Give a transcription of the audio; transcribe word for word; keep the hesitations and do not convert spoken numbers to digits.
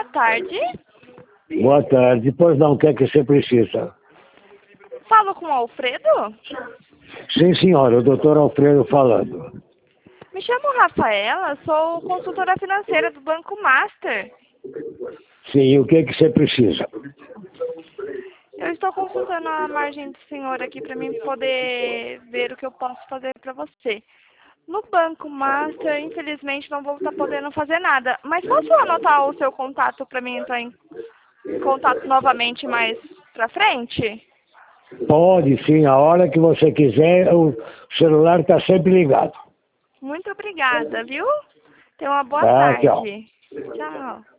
tarde. Boa tarde. Pois não, o que é que você precisa? Falo com o Alfredo? Sim, senhora, o doutor Alfredo falando. Me chamo Rafaela, sou consultora financeira do Banco Master. Sim, o que é que você precisa? Eu estou consultando a margem do senhor aqui para mim poder ver o que eu posso fazer para você. No Banco Master, infelizmente, não vou estar podendo fazer nada. Mas posso anotar o seu contato para mim entrar em contato novamente mais para frente? Pode, sim, a hora que você quiser, o celular está sempre ligado. Muito obrigada, viu? Tenha uma boa Tá, tchau. tarde. Tchau.